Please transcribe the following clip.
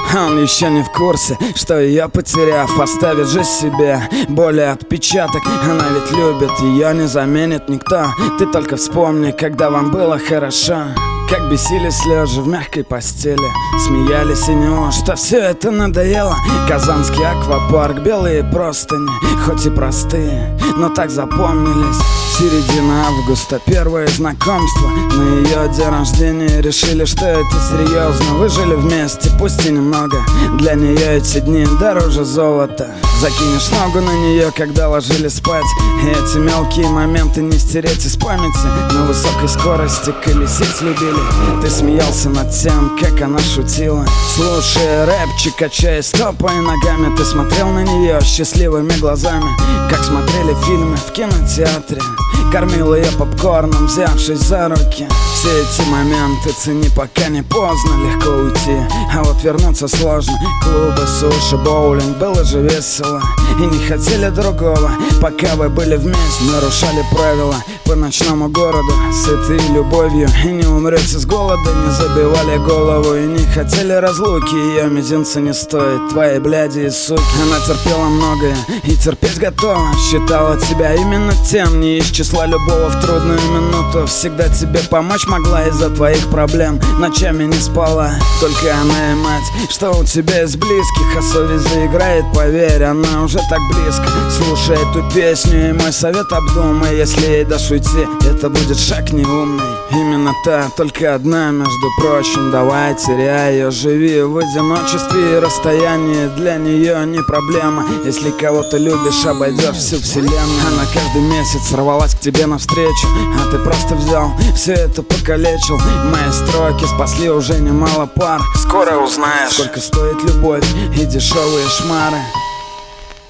Он еще не в курсе, что ее потеряв, оставит же себе более отпечаток. Она ведь любит, ее не заменит никто. Ты только вспомни, когда вам было хорошо, как бесились лежа в мягкой постели, смеялись и неужто все это надоело. Казанский аквапарк, белые простыни, хоть и простые, но так запомнились. Середина августа, первое знакомство. На ее день рождения решили, что это серьезно. Вы жили вместе, пусть и немного. Для нее эти дни дороже золота. Закинешь ногу на нее, когда ложились спать, и эти мелкие моменты не стереть из памяти. На высокой скорости колесить любили. Ты смеялся над тем, как она шутила, слушая рэпчик, качаясь стопой ногами. Ты смотрел на нее счастливыми глазами, как смотрели фильмы в кинотеатре. Кормил ее попкорном, взявшись за руки. Все эти моменты цени, пока не поздно. Легко уйти, а вот вернуться сложно. Клубы, суши, боулинг, было же весело. И не хотели другого, пока вы были вместе. Нарушали правила по ночному городу, сытые любовью, и не умрете с голода. Не забивали голову и не хотели разлуки. Ее мизинца не стоит твоей бляди и суки. Она терпела многое и терпеть готова. Считала тебя именно тем, не из числа любого в трудную минуту. Всегда тебе помочь могла из-за твоих проблем. Ночами не спала, только она и мать, что у тебя из близких. А совесть заиграет, поверь, она уже так близко. Слушай эту песню и мой совет обдумай. Если ей дашь уйти, это будет шаг неумный. Именно та, только одна, между прочим. Давай, теряй ее, живи в одиночестве. И расстояние для нее не проблема. Если кого-то любишь, обойдешь всю вселенную. Она каждый месяц рвалась к тебе навстречу, а ты просто взял, все это покалечил. Мои строки спасли уже немало пар. Скоро узнаешь, сколько стоит любовь и дешевые шмары.